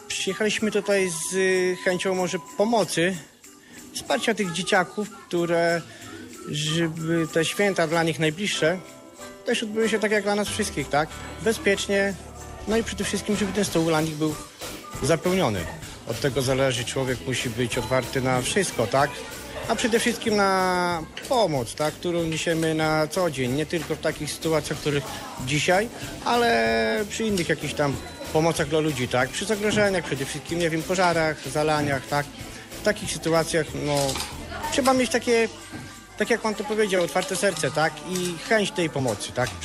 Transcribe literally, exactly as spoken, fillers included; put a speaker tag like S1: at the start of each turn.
S1: Przyjechaliśmy tutaj z y, chęcią może pomocy, wsparcia tych dzieciaków, które, żeby te święta dla nich najbliższe też odbyły się tak jak dla nas wszystkich, tak? Bezpiecznie, no i przede wszystkim, żeby ten stół dla nich był zapełniony. Od tego zależy, człowiek musi być otwarty na wszystko, tak? A przede wszystkim na pomoc, tak? Którą niesiemy na co dzień, nie tylko w takich sytuacjach, których dzisiaj, ale przy innych jakichś tam pomocach dla ludzi, tak? Przy zagrożeniach, przede wszystkim, nie wiem, pożarach, zalaniach, tak? W takich sytuacjach, no, trzeba mieć takie, tak jak pan to powiedział, otwarte serce, tak? I chęć tej pomocy, tak?